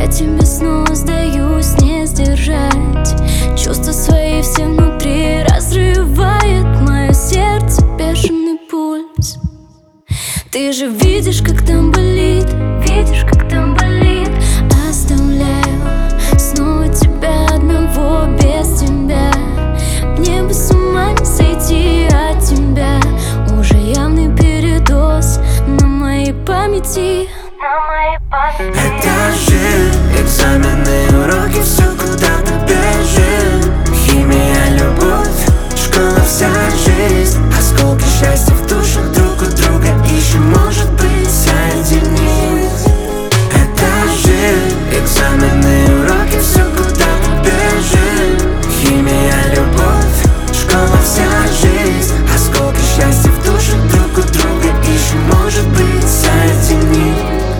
тебе снова сдаюсь, не сдержать. Чувства свои все внутри разрывает мое сердце бешеный пульс. Ты же видишь, как там болит, видишь, как там болит. Оставляю снова тебя одного без тебя. Мне бы с ума не сойти от тебя. Уже явный передоз на моей памяти. Это жизнь, экзамены, уроки, все куда-то бежим. Химия, любовь, школа, вся жизнь. Осколки счастья в душах друг у друга ищем, может быть, соединить. Это жизнь, экзамены, уроки, все куда-то бежим. Химия, любовь, школа, вся жизнь. Осколки счастья в душах друг у друга ищем, может быть, соединить.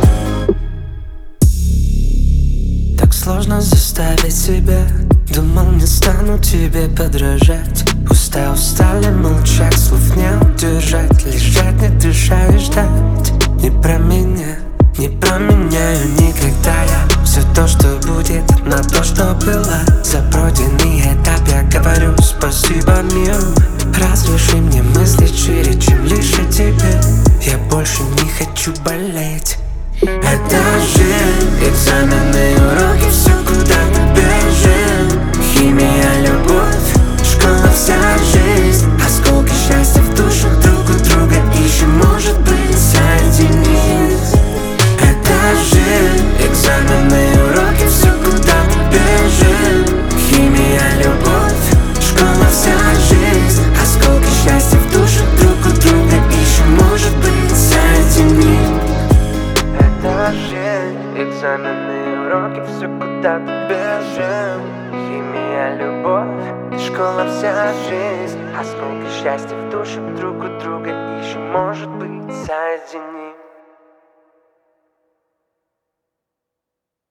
Сложно заставить себя. Думал, не стану тебе подражать. Устали молчать, слов не удержать. Лежать, не дышать и ждать. Не про меня, не променяю никогда я все то, что будет, на то, что было. За пройденный этап я говорю спасибо миру. Разреши мне мыслить шире, чем лишь о тебе. Я больше не хочу болеть. Это жизнь, экзамены, уроки, все куда-то бежим. Химия, любовь, школа, вся жизнь. Осколки счастья в душах друг у друга ищем, может быть, соединить. Это жизнь, экзамены, уроки, все куда-то бежим. Химия, любовь, школа, вся жизнь. Осколки счастья в душах друг у друга ищем, может быть, соединить. Это жизнь, экзамены, уроки, все куда-то бежим. Химия, любовь, школа, вся жизнь. Осколки счастья в душах друг у друга ищем, может быть, соединить.